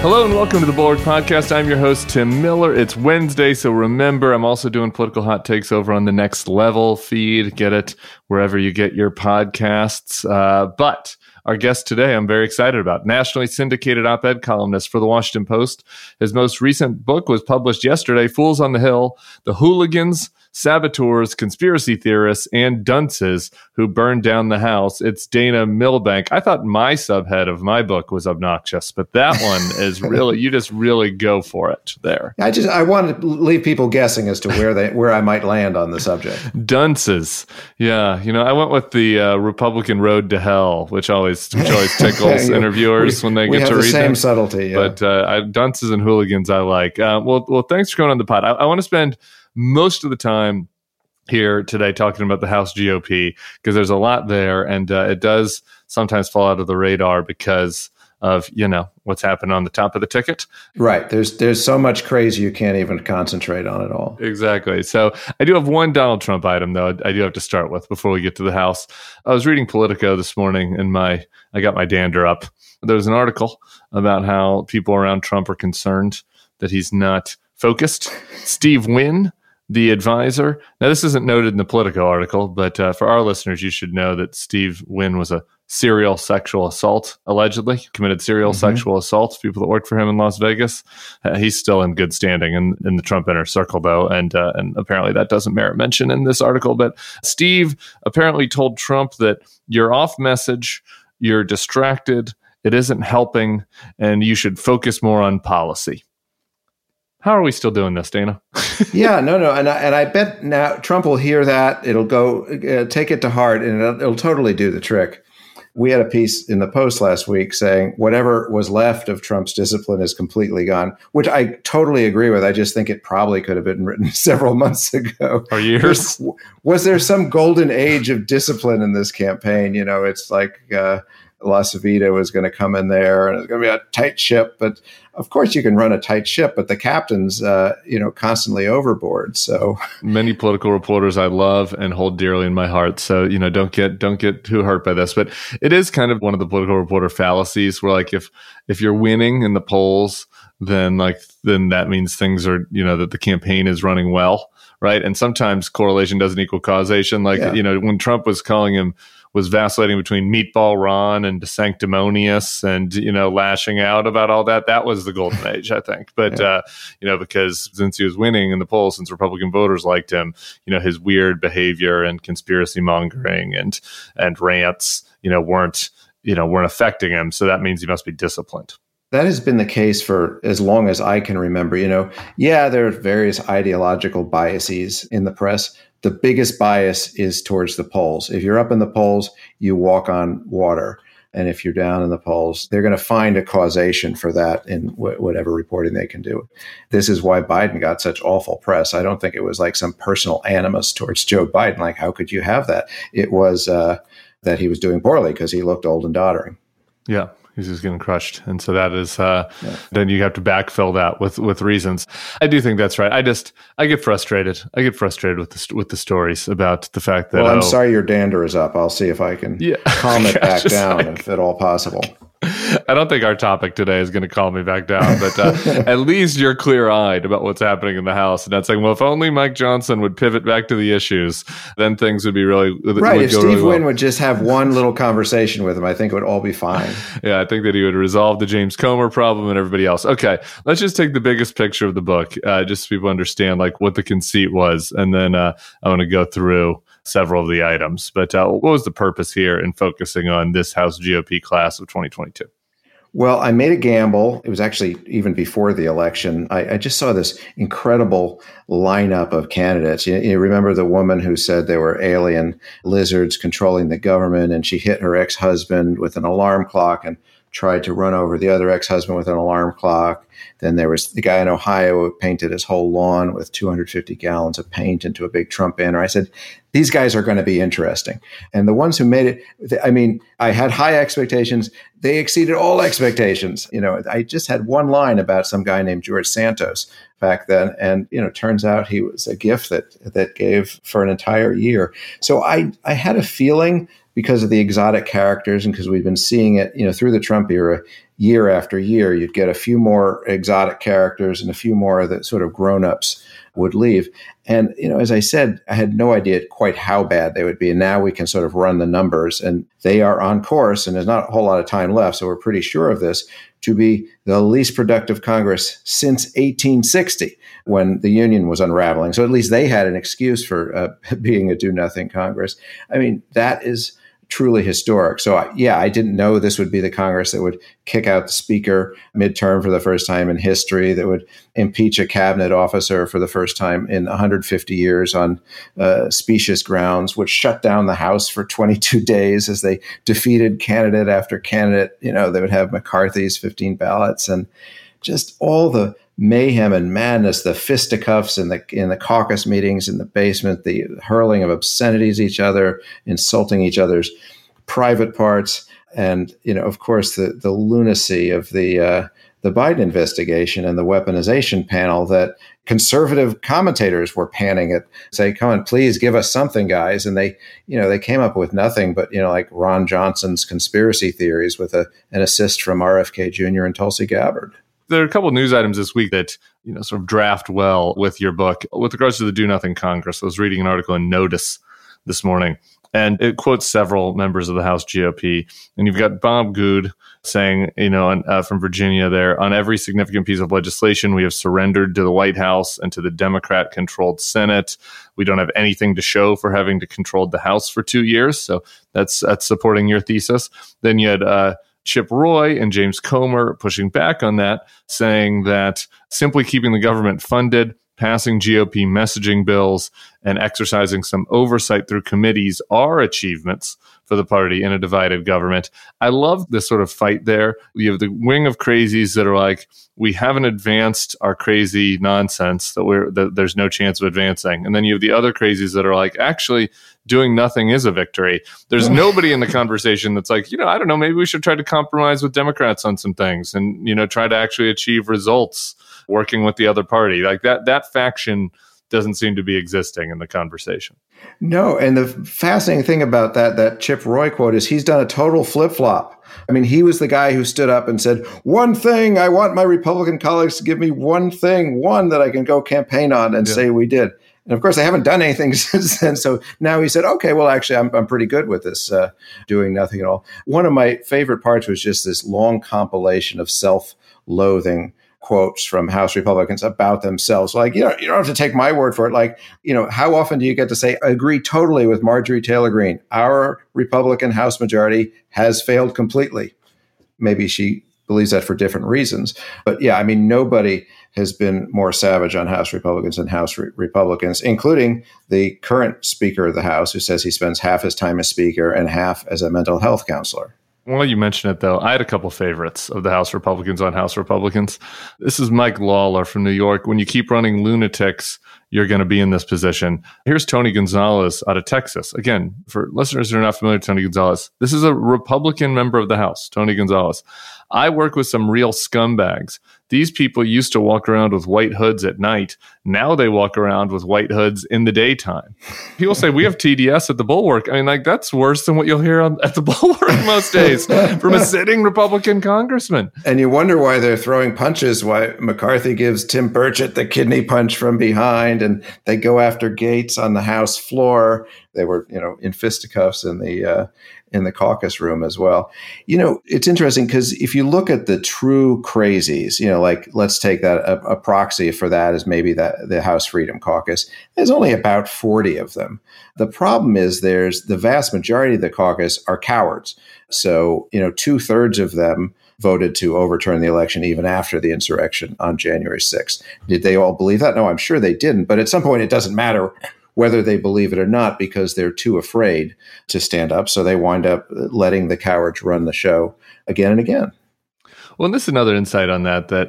Hello and welcome to the Bulwark Podcast. I'm your host, Tim Miller. It's Wednesday, so remember, I'm also doing political hot takes over on the Next Level feed. Get it wherever you get your podcasts. But our guest today, I'm very excited about. Nationally syndicated op-ed columnist for the Washington Post. His most recent book was published yesterday, Fools on the Hill, The Hooligans, Saboteurs, Conspiracy Theorists, and Dunces Who Burned Down the House. It's Dana Milbank. I thought my subhead of my book was obnoxious, but that one is really, you just really go for it there. I wanted to leave people guessing as to where I might land on the subject. Dunces. Yeah. I went with the Republican Road to Hell, which always tickles interviewers when they get to read the same them. subtlety. Yeah. But Dunces and Hooligans I like. Well, thanks for coming on the pod. I want to spend most of the time here today talking about the House GOP because there's a lot there, and it does sometimes fall out of the radar because of what's happened on the top of the ticket. Right. There's so much crazy you can't even concentrate on it all. Exactly. So I do have one Donald Trump item though I do have to start with before we get to the House. I was reading Politico this morning and I got my dander up. There was an article about how people around Trump are concerned that he's not focused. Steve Wynn, the advisor. Now, this isn't noted in the Politico article, but for our listeners, you should know that Steve Wynn was a serial sexual assault, allegedly committed serial sexual assault. People that worked for him in Las Vegas. He's still in good standing in the Trump inner circle, though, and apparently that doesn't merit mention in this article. But Steve apparently told Trump that you're off message, you're distracted, it isn't helping, and you should focus more on policy. How are we still doing this, Dana? Yeah, no. And I bet now Trump will hear that. It'll go take it to heart, and it'll totally do the trick. We had a piece in the Post last week saying whatever was left of Trump's discipline is completely gone, which I totally agree with. I just think it probably could have been written several months ago. Or years. Was there some golden age of discipline in this campaign? It's like LaCivita was going to come in there and it's going to be a tight ship. But of course you can run a tight ship, but the captain's, constantly overboard. So many political reporters I love and hold dearly in my heart. So, don't get too hurt by this, but it is kind of one of the political reporter fallacies where like, if you're winning in the polls, then that means things are, that the campaign is running well. Right. And sometimes correlation doesn't equal causation. When Trump was vacillating between Meatball Ron and DeSanctimonious and, lashing out about all that. That was the golden age, I think. But, because since he was winning in the polls, since Republican voters liked him, his weird behavior and conspiracy mongering and rants, weren't affecting him. So that means he must be disciplined. That has been the case for as long as I can remember. There are various ideological biases in the press. The biggest bias is towards the polls. If you're up in the polls, you walk on water. And if you're down in the polls, they're going to find a causation for that in whatever reporting they can do. This is why Biden got such awful press. I don't think it was like some personal animus towards Joe Biden. Like, how could you have that? It was that he was doing poorly because he looked old and doddering. Yeah. He's just getting crushed. And so that is, then you have to backfill that with reasons. I do think that's right. I get frustrated. With the stories about the fact that, I'm sorry your dander is up. I'll see if I can calm it back down if at all possible. I don't think our topic today is going to calm me back down, but at least you're clear-eyed about what's happening in the House. And that's saying, well, if only Mike Johnson would pivot back to the issues, then things would be really right. If Steve really Wynn would just have one little conversation with him, I think it would all be fine. Yeah, I think that he would resolve the James Comer problem and everybody else. Okay, let's just take the biggest picture of the book, just so people understand like what the conceit was, and then I want to go through several of the items. But what was the purpose here in focusing on this House GOP class of 2022? Well, I made a gamble. It was actually even before the election. I just saw this incredible lineup of candidates. You remember the woman who said there were alien lizards controlling the government, and she hit her ex-husband with an alarm clock and tried to run over the other ex-husband with an alarm clock. Then there was the guy in Ohio who painted his whole lawn with 250 gallons of paint into a big Trump banner. I said, these guys are going to be interesting. And the ones who made it, I had high expectations. They exceeded all expectations. I just had one line about some guy named George Santos back then. And, turns out he was a gift that gave for an entire year. So I had a feeling, because of the exotic characters and because we've been seeing it, through the Trump era, year after year, you'd get a few more exotic characters and a few more of the sort of grown-ups would leave. And, as I said, I had no idea quite how bad they would be. And now we can sort of run the numbers, and they are on course, and there's not a whole lot of time left. So we're pretty sure of this, to be the least productive Congress since 1860, when the Union was unraveling. So at least they had an excuse for being a do-nothing Congress. I mean, that is truly historic. So I didn't know this would be the Congress that would kick out the speaker midterm for the first time in history, that would impeach a cabinet officer for the first time in 150 years on specious grounds, would shut down the House for 22 days as they defeated candidate after candidate. They would have McCarthy's 15 ballots, and just all the mayhem and madness, the fisticuffs in the caucus meetings in the basement, the hurling of obscenities at each other, insulting each other's private parts, and of course the lunacy of the Biden investigation and the weaponization panel that conservative commentators were panning at, say, "Come on, please give us something, guys." And they came up with nothing but like Ron Johnson's conspiracy theories with an assist from RFK Jr. and Tulsi Gabbard. There are a couple of news items this week that, sort of draft well with your book. With regards to the Do Nothing Congress, I was reading an article in Notice this morning, and it quotes several members of the House GOP. And you've got Bob Good saying, from Virginia there, "On every significant piece of legislation, we have surrendered to the White House and to the Democrat-controlled Senate. We don't have anything to show for having to control the House for 2 years." So that's supporting your thesis. Then you had Chip Roy and James Comer pushing back on that, saying that simply keeping the government funded, passing GOP messaging bills, and exercising some oversight through committees are achievements for the party in a divided government. I love this sort of fight there. You have the wing of crazies that are like, we haven't advanced our crazy nonsense, that there's no chance of advancing. And then you have the other crazies that are like, actually, doing nothing is a victory. There's nobody in the conversation that's like, I don't know, maybe we should try to compromise with Democrats on some things and, try to actually achieve results working with the other party. Like that faction doesn't seem to be existing in the conversation. No, and the fascinating thing about that Chip Roy quote is he's done a total flip-flop. I mean, he was the guy who stood up and said, "One thing, I want my Republican colleagues to give me one that I can go campaign on and say we did." And of course, they haven't done anything since then. So now he said, "Okay, well, actually, I'm pretty good with this doing nothing at all." One of my favorite parts was just this long compilation of self-loathing quotes from House Republicans about themselves. Like, you don't have to take my word for it. Like, how often do you get to say, "I agree totally with Marjorie Taylor Greene. Our Republican House majority has failed completely." Maybe she believes that for different reasons. But yeah, I mean, nobody has been more savage on House Republicans than House Republicans, including the current Speaker of the House, who says he spends half his time as Speaker and half as a mental health counselor. Well, you mentioned it, though. I had a couple favorites of the House Republicans on House Republicans. This is Mike Lawler from New York. "When you keep running lunatics, you're going to be in this position." Here's Tony Gonzalez out of Texas. Again, for listeners who are not familiar with Tony Gonzalez, this is a Republican member of the House, Tony Gonzalez. "I work with some real scumbags. These people used to walk around with white hoods at night. Now they walk around with white hoods in the daytime." People say, "We have TDS at the Bulwark." I mean, that's worse than what you'll hear at the Bulwark most days from a sitting Republican congressman. And you wonder why they're throwing punches, why McCarthy gives Tim Burchett the kidney punch from behind, and they go after Gates on the House floor. They were, in fisticuffs in the caucus room as well. It's interesting because if you look at the true crazies, like let's take that a proxy for that is maybe the House Freedom Caucus. There's only about 40 of them. The problem is there's the vast majority of the caucus are cowards. So, 2/3 of them voted to overturn the election even after the insurrection on January 6th. Did they all believe that? No, I'm sure they didn't. But at some point, it doesn't matter whether they believe it or not, because they're too afraid to stand up. So they wind up letting the cowards run the show again and again. Well, and this is another insight on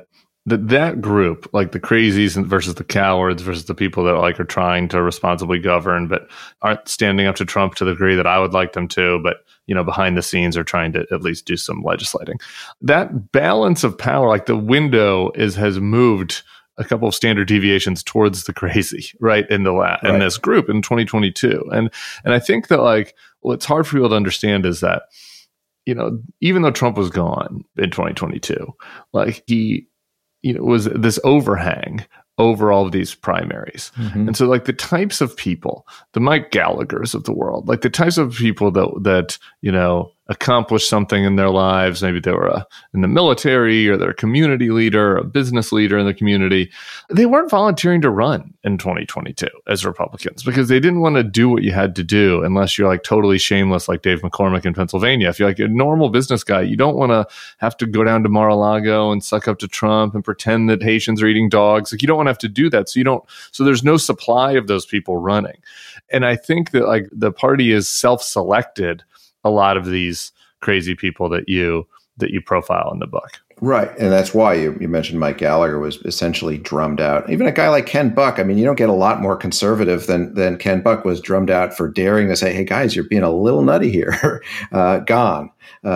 that group, like the crazies versus the cowards versus the people that are trying to responsibly govern, but aren't standing up to Trump to the degree that I would like them to, but behind the scenes are trying to at least do some legislating. That balance of power, like the window has moved a couple of standard deviations towards the crazy, right? In this group in 2022. And I think that what's hard for people to understand is that even though Trump was gone in 2022, like he, was this overhang over all of these primaries. Mm-hmm. And so like the types of people, the Mike Gallaghers of the world, like the types of people that accomplished something in their lives, maybe they were in the military or they're a community leader, a business leader in the community, they weren't volunteering to run in 2022 as Republicans because they didn't want to do what you had to do unless you're like totally shameless like Dave McCormick in Pennsylvania. If you're like a normal business guy, you don't want to have to go down to Mar-a-Lago and suck up to Trump and pretend that Haitians are eating dogs. Like you don't want to have to do that. So there's no supply of those people running. And I think that like the party is self-selected a lot of these crazy people that you profile in the book. Right. And that's why you mentioned Mike Gallagher was essentially drummed out. Even a guy like Ken Buck, I mean, you don't get a lot more conservative than Ken Buck was drummed out for daring to say, hey, guys, you're being a little nutty here. Gone.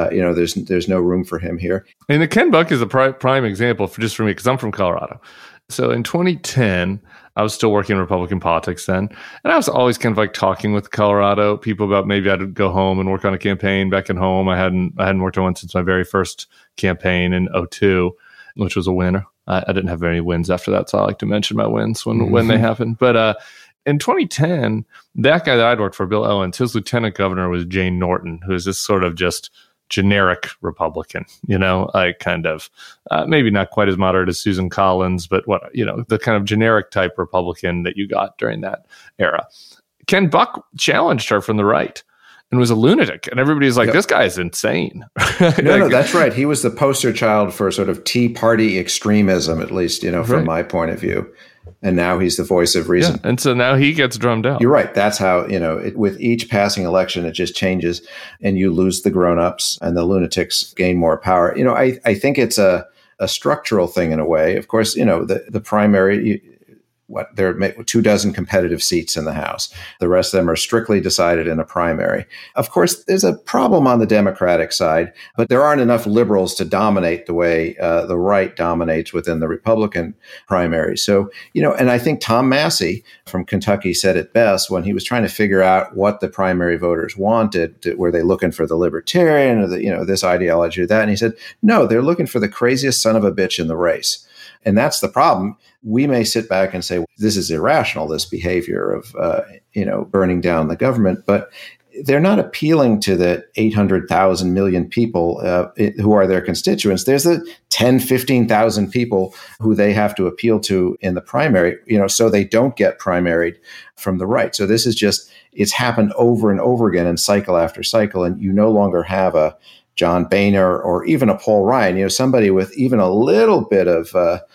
There's no room for him here. And the Ken Buck is a prime example for me, because I'm from Colorado. So in 2010, I was still working in Republican politics then. And I was always kind of like talking with Colorado people about maybe I'd go home and work on a campaign back at home. I hadn't worked on one since my very first campaign in 2002, which was a win. I didn't have any wins after that, so I like to mention my wins when they happened. But in 2010, that guy that I'd worked for, Bill Owens, his lieutenant governor was Jane Norton, who is this sort of just generic Republican, like kind of maybe not quite as moderate as Susan Collins, but the kind of generic type Republican that you got during that era. Ken Buck challenged her from the right and was a lunatic, and everybody's like, This guy is insane. No, that's right. He was the poster child for sort of Tea Party extremism, at least, from my point of view. And now he's the voice of reason. Yeah, and so now he gets drummed out. You're right. That's how, with each passing election, it just changes and you lose the grown-ups and the lunatics gain more power. I think it's a structural thing in a way. Of course, the primary, there are 24 competitive seats in the House. The rest of them are strictly decided in a primary. Of course, there's a problem on the Democratic side, but there aren't enough liberals to dominate the way the right dominates within the Republican primary. So, and I think Tom Massey from Kentucky said it best when he was trying to figure out what the primary voters wanted. Were they looking for the libertarian or this ideology or that? And he said, no, they're looking for the craziest son of a bitch in the race. And that's the problem. We may sit back and say, this is irrational, this behavior of, burning down the government, but they're not appealing to the 800,000 million people who are their constituents. There's the 10, 15,000 people who they have to appeal to in the primary, so they don't get primaried from the right. So this is it's happened over and over again in cycle after cycle, and you no longer have a John Boehner or even a Paul Ryan, somebody with even a little bit of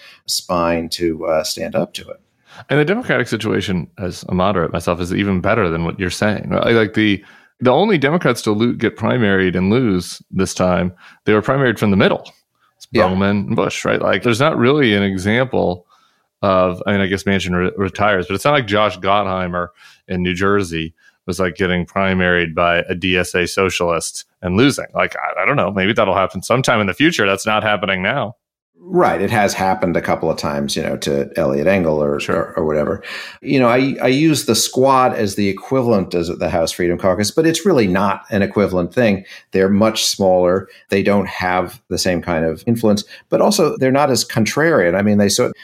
spine to stand up to it. And the Democratic situation, as a moderate myself, is even better than what you're saying. Right? Like the only Democrats to get primaried and lose this time, they were primaried from the middle. It's Bowman and Bush, right? Like there's not really an example of, I guess Manchin retires, but it's not like Josh Gottheimer in New Jersey was like getting primaried by a DSA socialist and losing. Like, I don't know, maybe that'll happen sometime in the future. That's not happening now. Right. It has happened a couple of times, to Elliot Engel or whatever. I use the Squad as the equivalent as the House Freedom Caucus, but it's really not an equivalent thing. They're much smaller. They don't have the same kind of influence, but also they're not as contrarian. I mean,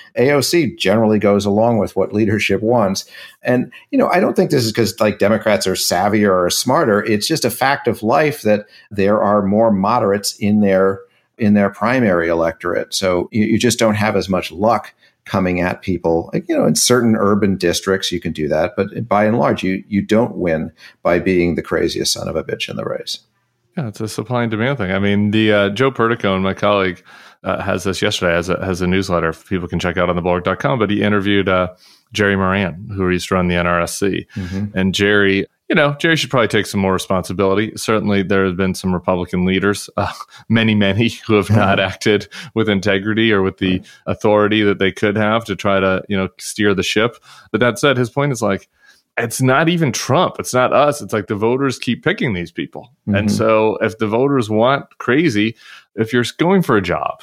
AOC generally goes along with what leadership wants. And, I don't think this is because like Democrats are savvier or smarter. It's just a fact of life that there are more moderates in their primary electorate. So you just don't have as much luck coming at people. Like, in certain urban districts, you can do that. But by and large, you don't win by being the craziest son of a bitch in the race. Yeah, it's a supply and demand thing. I mean, the Joe Perticone, my colleague, has this yesterday, has a newsletter people can check out on thebulwark.com. But he interviewed Jerry Moran, who used to run the NRSC. Mm-hmm. And Jerry should probably take some more responsibility. Certainly, there have been some Republican leaders, many, who have not acted with integrity or with the authority that they could have to try to, steer the ship. But that said, his point is like, it's not even Trump. It's not us. It's like the voters keep picking these people. Mm-hmm. And so if the voters want crazy, if you're going for a job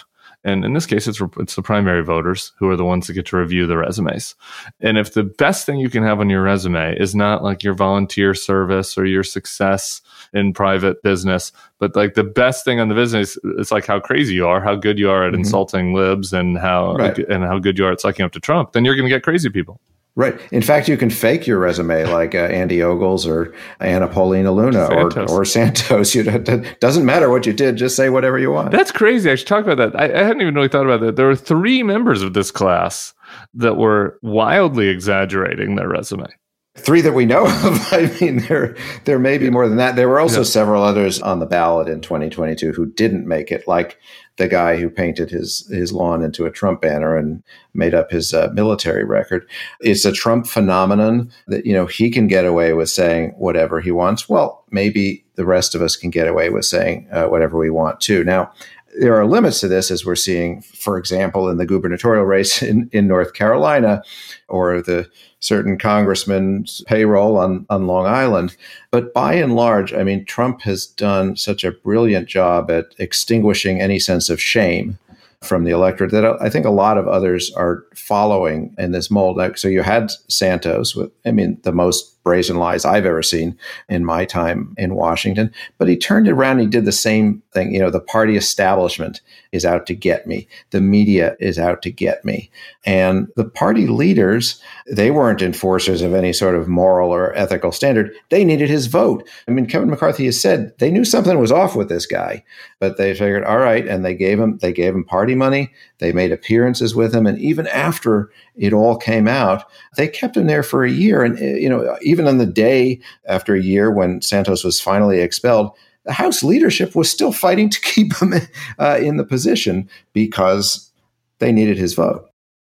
And in this case, it's the primary voters who are the ones that get to review the resumes. And if the best thing you can have on your resume is not like your volunteer service or your success in private business, but like the best thing on the business, it's like how crazy you are, how good you are at insulting libs, and how good you are at sucking up to Trump, then you're going to get crazy people. Right. In fact, you can fake your resume like Andy Ogles or Anna Paulina Luna or Santos. It doesn't matter what you did. Just say whatever you want. That's crazy. I should talk about that. I hadn't even really thought about that. There were 3 members of this class that were wildly exaggerating their resume. 3 that we know of. I mean, there may be more than that. There were also several others on the ballot in 2022 who didn't make it, like the guy who painted his lawn into a Trump banner and made up his military record. It's a Trump phenomenon that, he can get away with saying whatever he wants. Well, maybe the rest of us can get away with saying whatever we want too. Now, there are limits to this, as we're seeing, for example, in the gubernatorial race in North Carolina, or the certain congressman's payroll on Long Island. But by and large, I mean, Trump has done such a brilliant job at extinguishing any sense of shame from the electorate that I think a lot of others are following in this mold. So you had Santos with, the most brazen lies I've ever seen in my time in Washington, but he turned it around and he did the same thing. The party establishment is out to get me. The media is out to get me. And the party leaders, they weren't enforcers of any sort of moral or ethical standard. They needed his vote. Kevin McCarthy has said they knew something was off with this guy, but they figured, all right. And they gave him party money. They made appearances with him. And even after it all came out, they kept him there for a year. And, even on the day after a year when Santos was finally expelled, the House leadership was still fighting to keep him in the position because they needed his vote.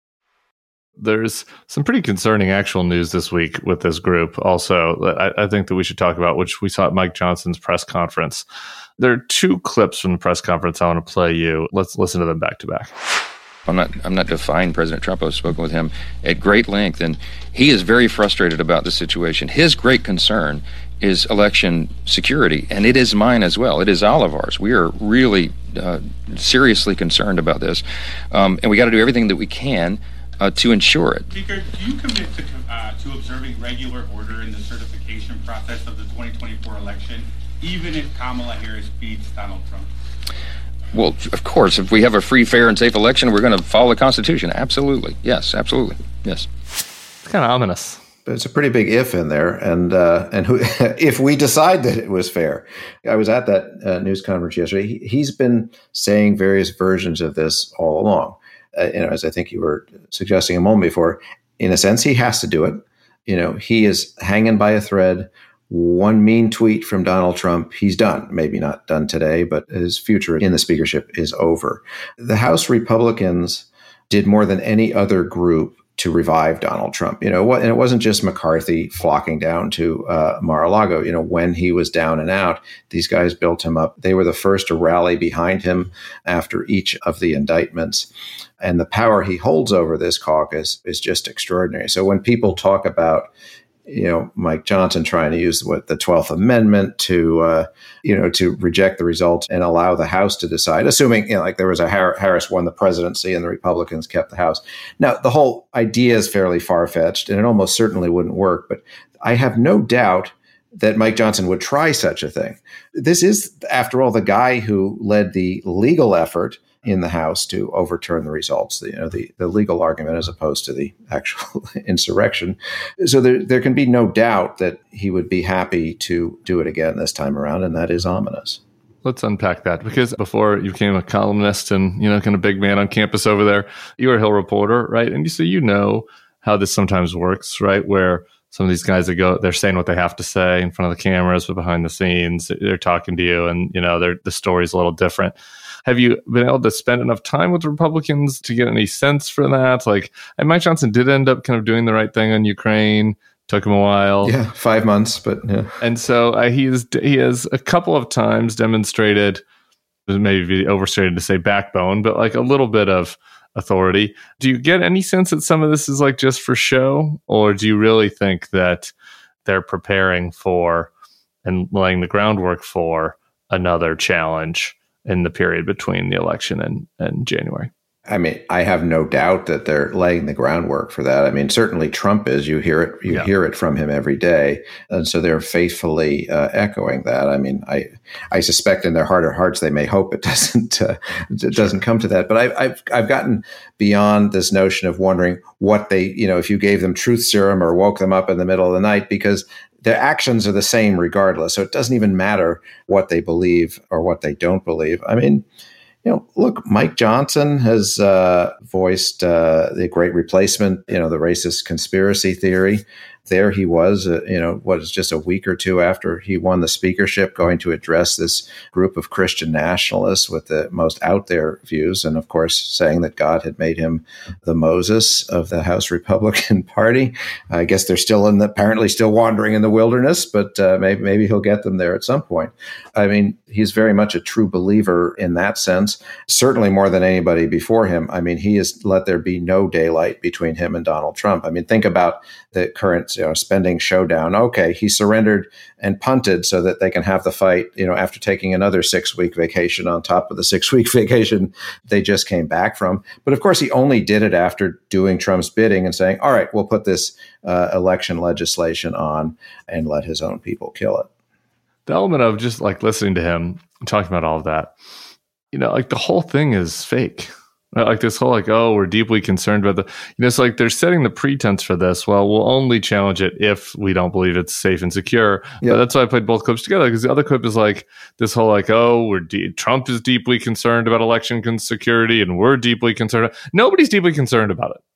There's some pretty concerning actual news this week with this group also that I think that we should talk about, which we saw at Mike Johnson's press conference. There are 2 clips from the press conference I want to play you. Let's listen to them back to back. I'm not defying President Trump. I've spoken with him at great length, and he is very frustrated about the situation. His great concern is election security, and it is mine as well. It is all of ours. We are really seriously concerned about this, and we got to do everything that we can to ensure it. Speaker, do you commit to observing regular order in the certification process of the 2024 election, even if Kamala Harris beats Donald Trump? Well, of course, if we have a free, fair, and safe election, we're going to follow the Constitution. Absolutely. Yes, absolutely. Yes. It's kind of ominous. There's a pretty big if in there. And who, if we decide that it was fair. I was at that news conference yesterday. He's been saying various versions of this all along. As I think you were suggesting a moment before, in a sense, he has to do it. He is hanging by a thread. One mean tweet from Donald Trump, he's done. Maybe not done today, but his future in the speakership is over. The House Republicans did more than any other group to revive Donald Trump. And it wasn't just McCarthy flocking down to Mar-a-Lago. When he was down and out, these guys built him up. They were the first to rally behind him after each of the indictments. And the power he holds over this caucus is just extraordinary. So when people talk about Mike Johnson trying to use the 12th Amendment to reject the results and allow the House to decide, assuming, like there was a Harris won the presidency and the Republicans kept the House. Now, the whole idea is fairly far-fetched and it almost certainly wouldn't work, but I have no doubt that Mike Johnson would try such a thing. This is, after all, the guy who led the legal effort in the House to overturn the results, the legal argument as opposed to the actual insurrection. So there can be no doubt that he would be happy to do it again this time around, and that is ominous. Let's unpack that, because before you became a columnist and, kind of big man on campus over there, you were a Hill reporter, right? And so how this sometimes works, right? Where some of these guys they're saying what they have to say in front of the cameras, but behind the scenes, they're talking to you and, the story's a little different. Have you been able to spend enough time with Republicans to get any sense for that? And Mike Johnson did end up kind of doing the right thing on Ukraine. Took him a while. Yeah, 5 months, but yeah. And so he has a couple of times demonstrated, maybe overstated to say backbone, but a little bit of authority. Do you get any sense that some of this is just for show? Or do you really think that they're preparing for and laying the groundwork for another challenge in the period between the election and January. I mean, I have no doubt that they're laying the groundwork for that. I mean, certainly Trump is. You hear it. You hear it from him every day, and so they're faithfully echoing that. I mean, I suspect in their heart of hearts they may hope it doesn't come to that. But I've gotten beyond this notion of wondering what they, if you gave them truth serum or woke them up in the middle of the night, because their actions are the same regardless. So it doesn't even matter what they believe or what they don't believe. I mean, look, Mike Johnson has voiced the Great Replacement, the racist conspiracy theory. There he was, just a week or two after he won the speakership, going to address this group of Christian nationalists with the most out there views. And of course, saying that God had made him the Moses of the House Republican Party. I guess they're apparently still wandering in the wilderness, but maybe he'll get them there at some point. I mean, he's very much a true believer in that sense, certainly more than anybody before him. I mean, he has let there be no daylight between him and Donald Trump. I mean, think about the current spending showdown. Okay, he surrendered and punted so that they can have the fight, after taking another 6-week vacation on top of the 6-week vacation they just came back from. But of course, he only did it after doing Trump's bidding and saying, all right, we'll put this election legislation on and let his own people kill it. The element of just like listening to him talking about all of that, like the whole thing is fake. Like this whole we're deeply concerned about it's like they're setting the pretense for this. Well, we'll only challenge it if we don't believe it's safe and secure. Yeah. But that's why I played both clips together, because the other clip is like this whole Trump is deeply concerned about election security and we're deeply concerned. Nobody's deeply concerned about it.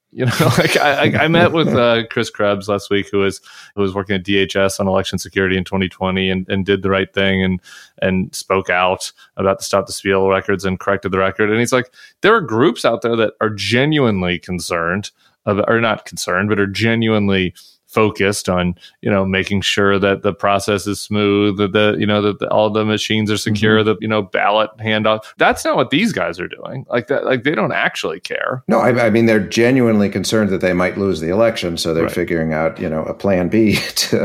I met with Chris Krebs last week, who was working at DHS on election security in 2020 and did the right thing and spoke out about the Stop the Steal records and corrected the record. And he's like, there are groups out there that are genuinely concerned, or not concerned, but are genuinely focused on, making sure that the process is smooth, that all the machines are secure, that, ballot handoff. That's not what these guys are doing. Like that, like they don't actually care. No, I mean, they're genuinely concerned that they might lose the election. So they're figuring out, a plan B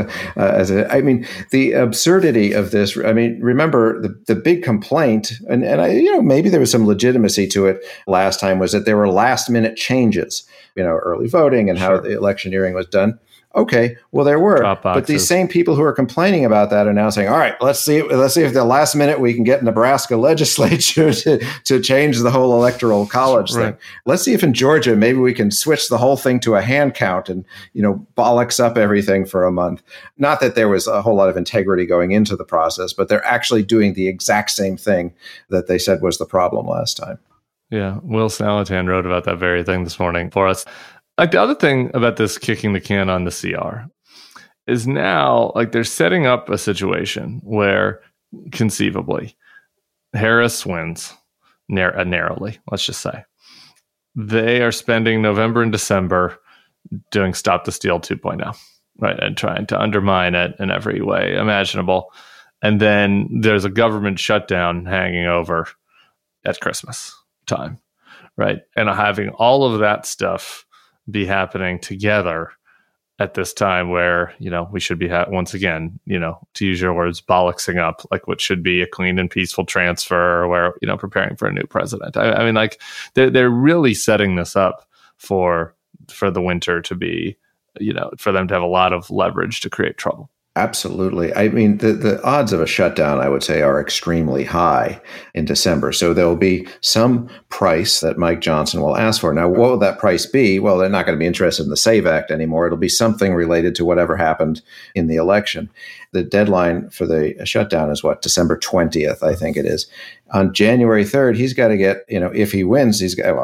the absurdity of this. I mean, remember the big complaint, and maybe there was some legitimacy to it last time, was that there were last minute changes, early voting and how the electioneering was done. Okay, well, there were, but these same people who are complaining about that are now saying, all right, let's see if the last minute we can get Nebraska legislature to change the whole electoral college thing. Let's see if in Georgia, maybe we can switch the whole thing to a hand count and, bollocks up everything for a month. Not that there was a whole lot of integrity going into the process, but they're actually doing the exact same thing that they said was the problem last time. Yeah, Will Salatan wrote about that very thing this morning for us. Like the other thing about this kicking the can on the CR is now they're setting up a situation where conceivably Harris wins narrowly, let's just say. They are spending November and December doing Stop the Steal 2.0, right? And trying to undermine it in every way imaginable. And then there's a government shutdown hanging over at Christmas time, right? And having all of that stuff be happening together at this time where, we should be once again, to use your words, bollocksing up like what should be a clean and peaceful transfer, where, preparing for a new president. I mean, they're really setting this up for the winter to be, for them to have a lot of leverage to create trouble. Absolutely. I mean, the odds of a shutdown, I would say, are extremely high in December. So there will be some price that Mike Johnson will ask for. Now, what will that price be? Well, they're not going to be interested in the SAVE Act anymore. It'll be something related to whatever happened in the election. The deadline for the shutdown is December 20th, I think it is. On January 3rd, he's got to get, if he wins,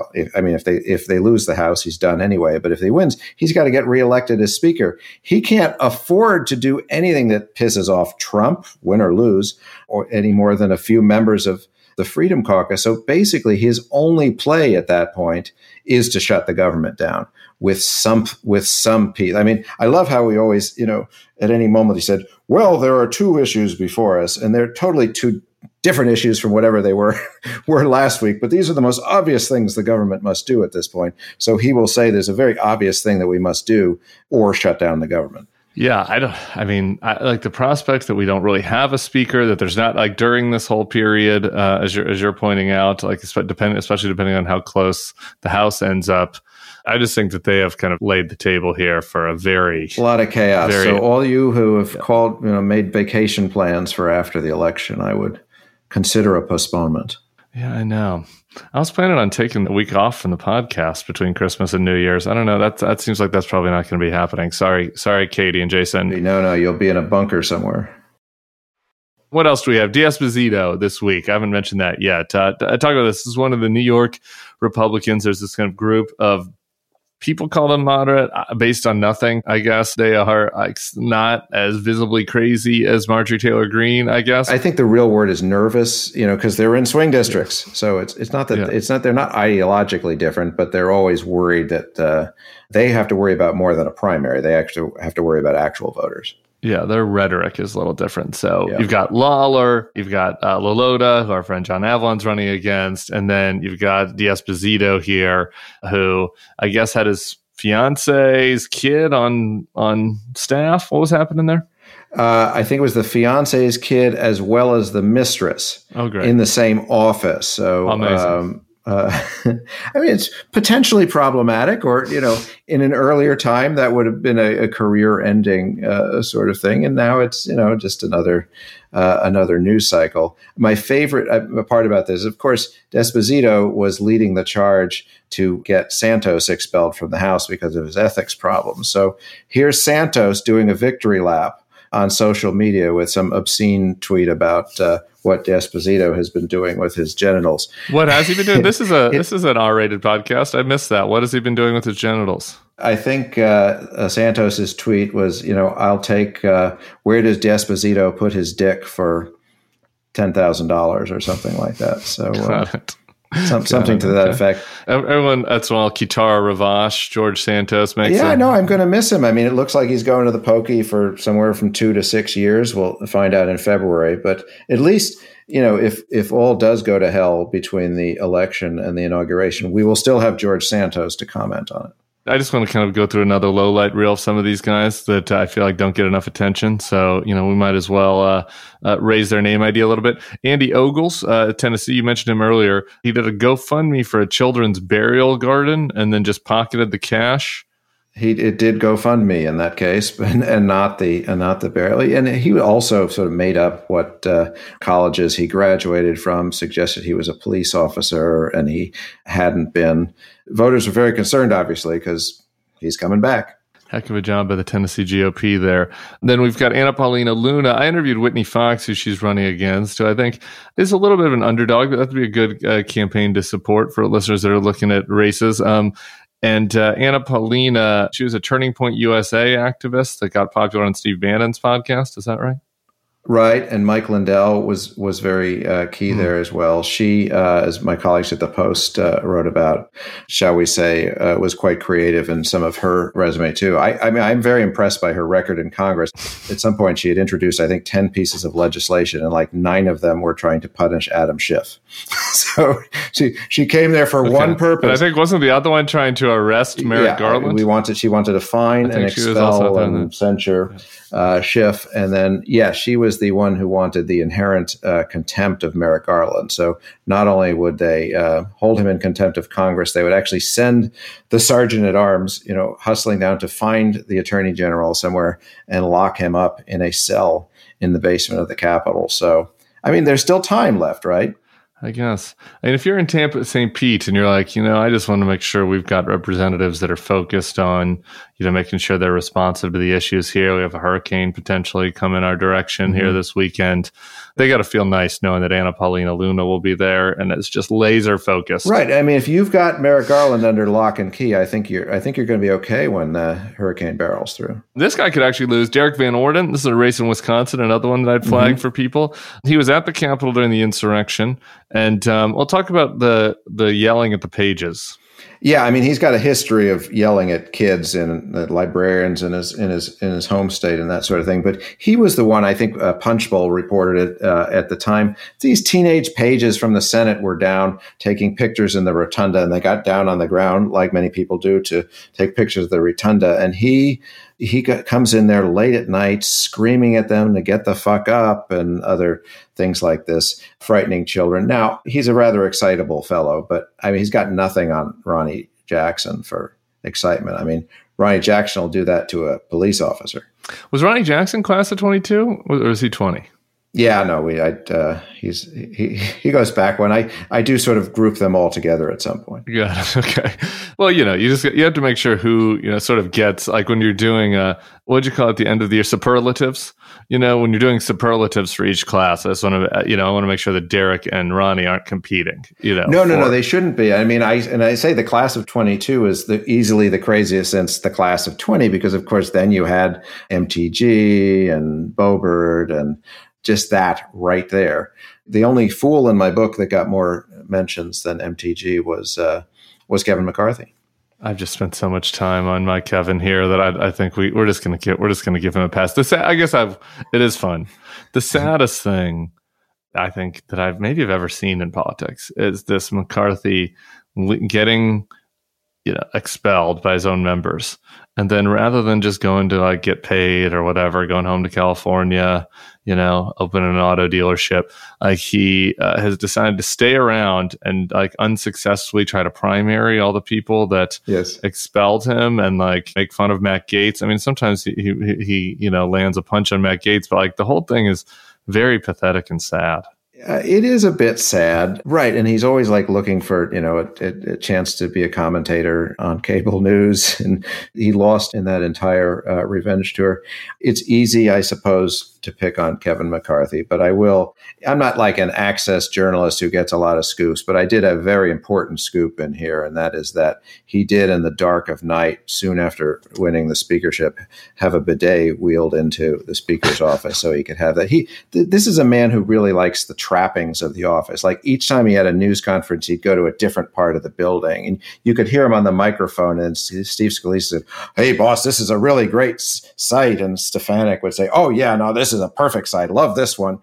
if they lose the House, he's done anyway. But if he wins, he's got to get reelected as Speaker. He can't afford to do anything that pisses off Trump, win or lose, or any more than a few members of the Freedom Caucus. So basically, his only play at that point is to shut the government down with some piece. I mean, I love how we always, at any moment he said, well, there are two issues before us, and they're totally two different issues from whatever they were last week. But these are the most obvious things the government must do at this point. So he will say there's a very obvious thing that we must do, or shut down the government. Yeah, I like the prospect that we don't really have a speaker, that there's not, like, during this whole period, as you're pointing out, like, especially depending on how close the House ends up. I just think that they have kind of laid the table here for a lot of chaos. So all you who have made vacation plans for after the election, I would consider a postponement. Yeah, I know. I was planning on taking the week off from the podcast between Christmas and New Year's. I don't know. That seems like that's probably not going to be happening. Sorry, Katie and Jason. No, you'll be in a bunker somewhere. What else do we have? D'Esposito this week. I haven't mentioned that yet. I talk about this. This is one of the New York Republicans. There's this kind of group of people call them moderate based on nothing, I guess. They are not as visibly crazy as Marjorie Taylor Greene, I guess. I think the real word is nervous, because they're in swing districts. Yeah. So it's not that they're not ideologically different, but they're always worried that they have to worry about more than a primary. They actually have to worry about actual voters. Yeah, their rhetoric is a little different. So You've got Lawler, you've got Lolota, who our friend John Avalon's running against, and then you've got D'Esposito here, who I guess had his fiance's kid on staff. What was happening there? I think it was the fiance's kid as well as the mistress in the same office. So amazing. It's potentially problematic, or, in an earlier time that would have been a career-ending sort of thing. And now it's, just another news cycle. My favorite part about this, of course, D'Esposito was leading the charge to get Santos expelled from the House because of his ethics problems. So here's Santos doing a victory lap on social media with some obscene tweet about what D'Esposito has been doing with his genitals. What has he been doing? This is an R-rated podcast. I missed that. What has he been doing with his genitals? I think Santos's tweet was, I'll take, where does D'Esposito put his dick for $10,000 or something like that. So something to that effect. Everyone, that's while Kitar Ravache, George Santos makes. Yeah, I know. I'm going to miss him. I mean, it looks like he's going to the pokey for somewhere from 2 to 6 years. We'll find out in February. But at least, if all does go to hell between the election and the inauguration, we will still have George Santos to comment on it. I just want to kind of go through another low light reel of some of these guys that I feel like don't get enough attention. So, we might as well raise their name ID a little bit. Andy Ogles, Tennessee, you mentioned him earlier. He did a GoFundMe for a children's burial garden and then just pocketed the cash. It did GoFundMe in that case, and not the burial. And he also sort of made up what colleges he graduated from, suggested he was a police officer, and he hadn't been. Voters are very concerned, obviously, because he's coming back. Heck of a job by the Tennessee GOP there. Then we've got Anna Paulina Luna. I interviewed Whitney Fox, who she's running against, who I think is a little bit of an underdog, but that'd be a good campaign to support for listeners that are looking at races. And Anna Paulina, she was a Turning Point USA activist that got popular on Steve Bannon's podcast. Is that right? Right. And Mike Lindell was very key there as well. She, as my colleagues at the Post wrote about, shall we say, was quite creative in some of her resume, too. I mean, I'm very impressed by her record in Congress. At some point, she had introduced, I think, 10 pieces of legislation, and like 9 of them were trying to punish Adam Schiff. So she came there for one purpose. But I think wasn't the other one trying to arrest Merrick Garland? She wanted to fine and expel and censure Schiff. And then, she was the one who wanted the inherent contempt of Merrick Garland. So not only would they hold him in contempt of Congress, they would actually send the sergeant at arms, hustling down to find the attorney general somewhere and lock him up in a cell in the basement of the Capitol. So, I mean, there's still time left, right? I guess. I mean, if you're in Tampa, St. Pete, and you're like, I just want to make sure we've got representatives that are focused on, making sure they're responsive to the issues here. We have a hurricane potentially coming our direction here this weekend. They got to feel nice knowing that Anna Paulina Luna will be there, and it's just laser focused. Right. I mean, if you've got Merrick Garland under lock and key, I think you're going to be okay when the hurricane barrels through. This guy could actually lose. Derek Van Orden. This is a race in Wisconsin. Another one that I'd flag for people. He was at the Capitol during the insurrection, and we'll talk about the yelling at the pages. Yeah, I mean, he's got a history of yelling at kids and librarians in his home state and that sort of thing. But he was the one, I think, Punchbowl reported it at the time. These teenage pages from the Senate were down taking pictures in the rotunda, and they got down on the ground, like many people do, to take pictures of the rotunda. And he he comes in there late at night screaming at them to get the fuck up and other things like this, frightening children. Now, he's a rather excitable fellow, but I mean, he's got nothing on Ronnie Jackson for excitement. I mean, Ronnie Jackson will do that to a police officer. Was Ronnie Jackson class of 22 or is he 20? Yeah, no, he goes back when I do sort of group them all together at some point. Got it. Okay. Well, you have to make sure who, sort of gets, like when you're doing, what'd you call it at the end of the year? Superlatives. When you're doing superlatives for each class, I just want to, I want to make sure that Derek and Ronnie aren't competing, No, they shouldn't be. I mean, I say the class of 22 is easily the craziest since the class of 20, because of course then you had MTG and Boebert and just that right there. The only fool in my book that got more mentions than MTG was Kevin McCarthy. I've just spent so much time on my Kevin here that I think we're just gonna give him a pass. It is fun. The saddest thing I think that I've ever seen in politics is this McCarthy getting expelled by his own members, and then rather than just going to like get paid or whatever, going home to California, open an auto dealership, like he has decided to stay around and like unsuccessfully try to primary all the people that expelled him and like make fun of Matt Gaetz. I mean, sometimes he lands a punch on Matt Gaetz, but like the whole thing is very pathetic and sad. It is a bit sad, right? And he's always like looking for, a chance to be a commentator on cable news. And he lost in that entire revenge tour. It's easy, I suppose, to pick on Kevin McCarthy, but I'm not like an Access journalist who gets a lot of scoops, but I did a very important scoop in here. And that is that he did in the dark of night, soon after winning the speakership, have a bidet wheeled into the speaker's office so he could have that. This is a man who really likes the trappings of the office. Like each time he had a news conference, he'd go to a different part of the building and you could hear him on the microphone, and Steve Scalise said, "Hey boss, this is a really great site." And Stefanik would say, "Oh yeah, no, this is a perfect site. Love this one."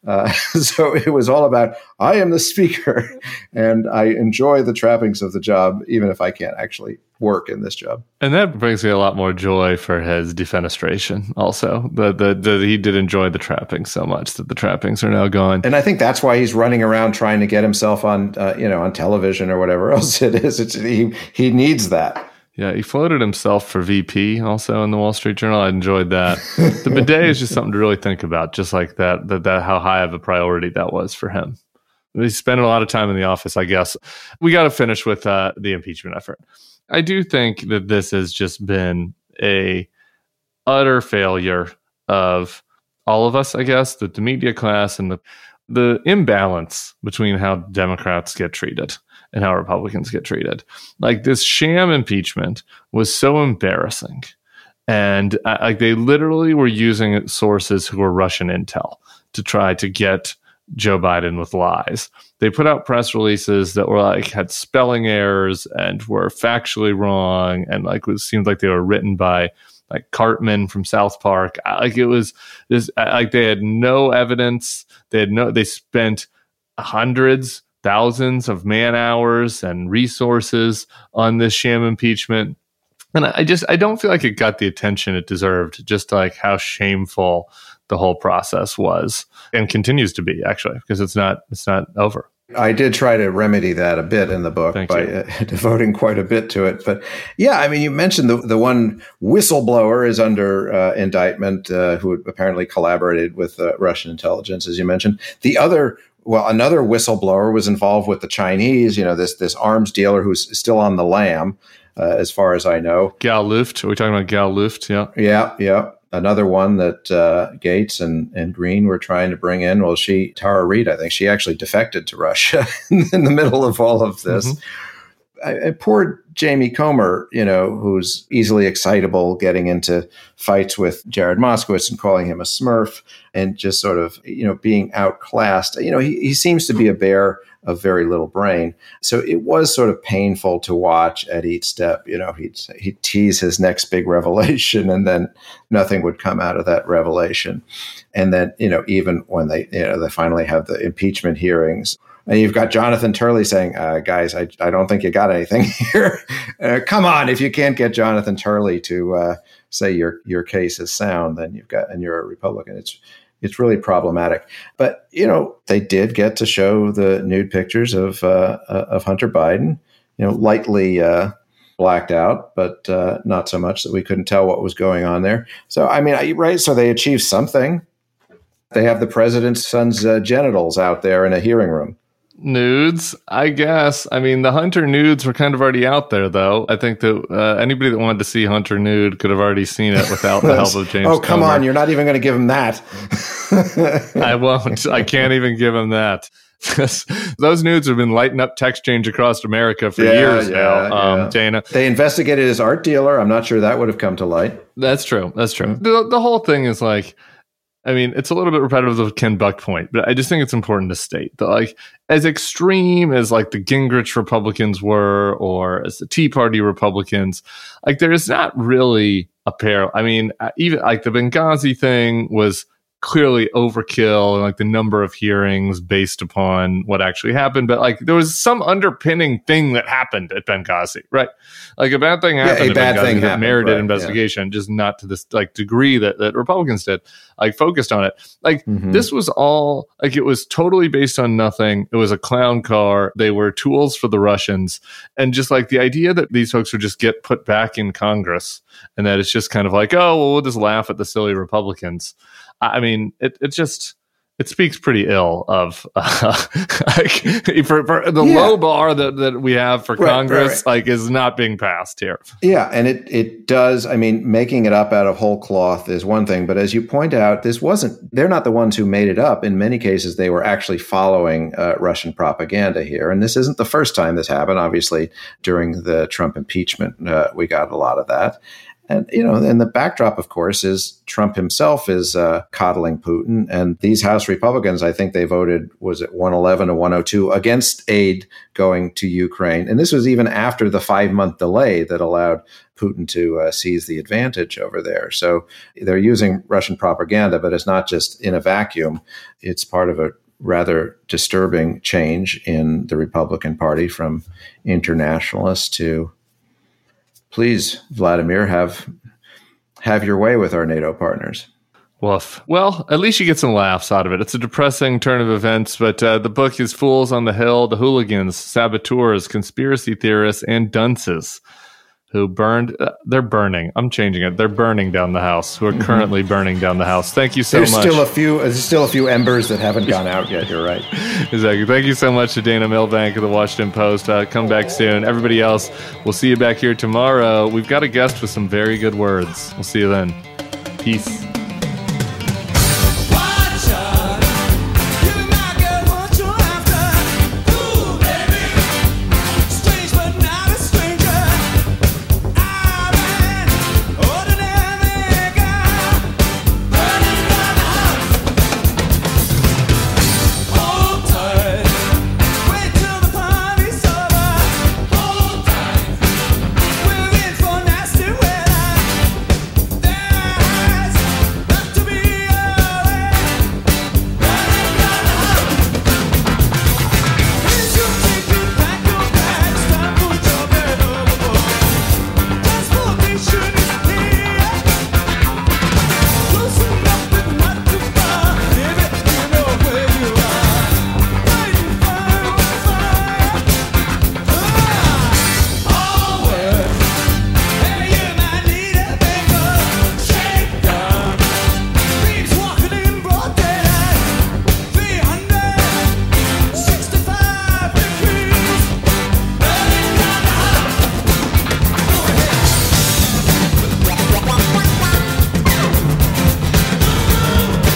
So it was all about, I am the speaker and I enjoy the trappings of the job, even if I can't actually work in this job. And that brings me a lot more joy for his defenestration also. He did enjoy the trappings so much that the trappings are now gone. And I think that's why he's running around trying to get himself on, on television or whatever else it is. He needs that. Yeah, he floated himself for VP also in the Wall Street Journal. I enjoyed that. The bidet is just something to really think about, just like that how high of a priority that was for him. He spent a lot of time in the office, I guess. We got to finish with the impeachment effort. I do think that this has just been a utter failure of all of us, I guess, the media class and the imbalance between how Democrats get treated and how Republicans get treated. Like this sham impeachment was so embarrassing. And like they literally were using sources who were Russian intel to try to get Joe Biden with lies. They put out press releases that were like had spelling errors and were factually wrong, and like it seemed like they were written by like Cartman from South Park. Like it was this, like they had no evidence. They spent hundreds, thousands of man hours and resources on this sham impeachment. And I don't feel like it got the attention it deserved, just like how shameful the whole process was and continues to be, actually, because it's not over. I did try to remedy that a bit in the book by devoting quite a bit to it. But yeah, I mean, you mentioned the one whistleblower is under indictment who apparently collaborated with Russian intelligence, as you mentioned. Another whistleblower was involved with the Chinese, this arms dealer who's still on the lam, as far as I know. Gal Luft. Are we talking about Gal Luft? Yeah. Yeah. Another one that Gaetz and Green were trying to bring in. Well, Tara Reid, I think she actually defected to Russia in the middle of all of this. Mm-hmm. Poor Jamie Comer, who's easily excitable, getting into fights with Jared Moskowitz and calling him a Smurf and just sort of, being outclassed. He seems to be a bear of very little brain. So it was sort of painful to watch at each step. He'd tease his next big revelation, and then nothing would come out of that revelation. And then, even when they finally have the impeachment hearings, and you've got Jonathan Turley saying, guys, I don't think you got anything here. Come on, if you can't get Jonathan Turley to say your case is sound, then you're a Republican. It's really problematic. But, they did get to show the nude pictures of Hunter Biden, lightly blacked out, but not so much that we couldn't tell what was going on there. So, right. So they achieved something. They have the president's son's genitals out there in a hearing room. Nudes, I guess. The Hunter nudes were kind of already out there, though. I think that anybody that wanted to see Hunter nude could have already seen it without the help of James Comer. Come on, you're not even going to give him that. I won't. I can't even give him that. Those nudes have been lighting up text change across America for years now, Dana. They investigated his art dealer. I'm not sure that would have come to light. That's true. The whole thing is like, it's a little bit repetitive of Ken Buck point, but I just think it's important to state that, as extreme as the Gingrich Republicans were, or as the Tea Party Republicans, there is not really a pair. Even the Benghazi thing was clearly overkill, and the number of hearings based upon what actually happened, but there was some underpinning thing that happened at Benghazi, right? A bad thing happened at Benghazi that merited investigation, just not to this degree that Republicans did, focused on it. This was all it was totally based on nothing. It was a clown car. They were tools for the Russians, and just the idea that these folks would just get put back in Congress, and that it's just kind of we'll just laugh at the silly Republicans. It speaks pretty ill of for the low bar that we have for Congress, is not being passed here. Yeah, and it does. Making it up out of whole cloth is one thing, but as you point out, they're not the ones who made it up. In many cases, they were actually following Russian propaganda here. And this isn't the first time this happened. Obviously, during the Trump impeachment, we got a lot of that. And, and the backdrop, of course, is Trump himself is coddling Putin. And these House Republicans, I think they voted, was it 111 or 102 against aid going to Ukraine. And this was even after the 5-month delay that allowed Putin to seize the advantage over there. So they're using Russian propaganda, but it's not just in a vacuum. It's part of a rather disturbing change in the Republican Party from internationalists to, please, Vladimir, have your way with our NATO partners. Woof. Well, at least you get some laughs out of it. It's a depressing turn of events, but the book is Fools on the Hill, the Hooligans, Saboteurs, Conspiracy Theorists, and Dunces, who burned. They're burning. I'm changing it. They're burning down the house, who are currently burning down the house. Thank you so much. There's still a few embers that haven't gone out yet. You're right. Exactly. Thank you so much to Dana Milbank of the Washington Post. Come back soon. Everybody else, we'll see you back here tomorrow. We've got a guest with some very good words. We'll see you then. Peace.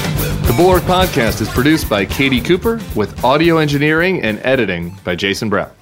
Bulwark Podcast is produced by Katie Cooper with audio engineering and editing by Jason Brown.